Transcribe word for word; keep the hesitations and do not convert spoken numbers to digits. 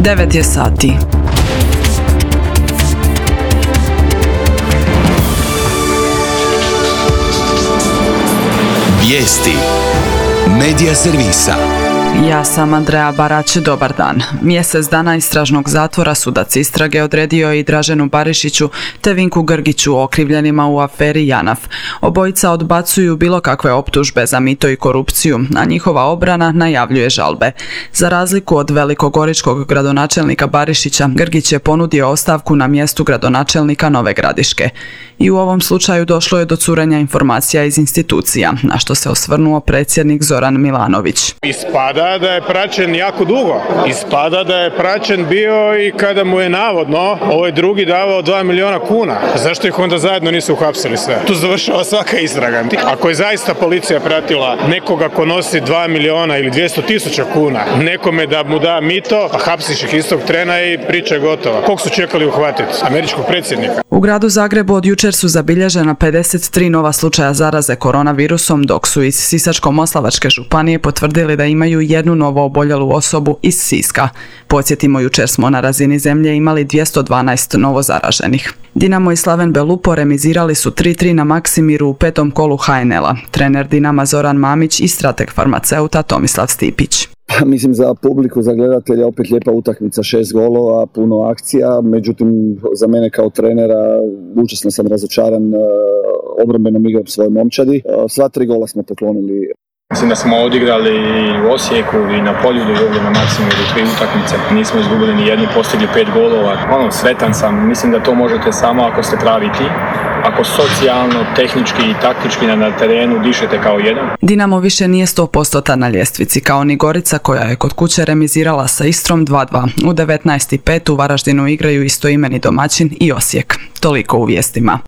devet je sati. Vijesti Medija servisa. Ja sam Andreja Barać, dobar dan. Mjesec dana istražnog zatvora sudac istrage odredio i Draženu Barišiću te Vinku Grgiću, okrivljenima u aferi Janaf. Obojica odbacuju bilo kakve optužbe za mito i korupciju, a njihova obrana najavljuje žalbe. Za razliku od velikogoričkog gradonačelnika Barišića, Grgić je ponudio ostavku na mjestu gradonačelnika Nove Gradiške. I u ovom slučaju došlo je do curenja informacija iz institucija, na što se osvrnuo predsjednik Zoran Milanović. Ispada da je praćen jako dugo. Ispada da je praćen bio i kada mu je navodno ovaj drugi davao dva miliona kuna. Zašto ih onda zajedno nisu uhapsili sve? Tu završava svaka istraga. Ako je zaista policija pratila nekoga ko nosi dva miliona ili dvjesto tisuća kuna, nekome da mu da mito, a hapsiš ih istog trena i priča je gotova. Kog su čekali uhvatiti? Američkog predsjednika. U gradu Zagrebu od jučer su zabilježena pedeset tri nova slučaja zaraze koronavirusom, dok su iz Sisačko-moslavačke županije potvrdili da imaju jednu novo oboljelu osobu iz Siska. Podsjetimo, jučer smo na razini zemlje imali dvjesto dvanaest novo zaraženih. Dinamo i Slaven Belupo remizirali su tri tri na Maksimiru u petom kolu ha en el-a. Trener Dinama Zoran Mamić i strateg farmaceuta Tomislav Stipić. Mislim, za publiku, za gledatelja opet lijepa utakmica, šest golova, puno akcija, međutim za mene kao trenera užasno sam razočaran obrambenom igrom svoje momčadi. Sva tri gola smo poklonili. Mislim da smo odigrali u Osijeku i na Poljudu i ovdje na Maksimiru tri utakmice. Nismo izgubili ni jednu, postigli pet golova. Ono, sretan sam. Mislim da to možete samo ako ste pravi tim. Ako socijalno, tehnički i taktički na terenu dišete kao jedan. Dinamo više nije sto posto na ljestvici, kao ni Gorica koja je kod kuće remizirala sa Istrom dva dva. U devetnaest i pet u Varaždinu igraju istoimeni domaćin i Osijek. Toliko u vijestima.